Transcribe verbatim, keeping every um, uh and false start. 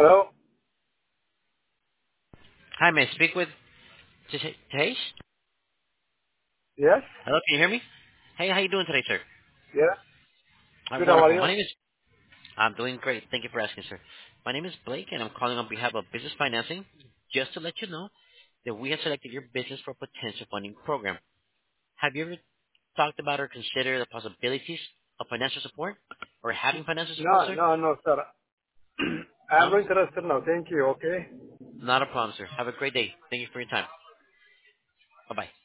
Hello? Hi, may I speak with T- Tash? Yes? Hello, can you hear me? Hey, how you doing today, sir? Yeah? All right, Good, how are wonderful. you? My name is. I'm doing great. Thank you for asking, sir. My name is Blake, and I'm calling on behalf of Business Financing, just to let you know that we have selected your business for a potential funding program. Have you ever talked about or considered the possibilities of financial support or having financial support, No, sir? no, no, sir. I'm No, not interested now. Thank you, okay? not a problem, sir. Have a great day. Thank you for your time. Bye bye.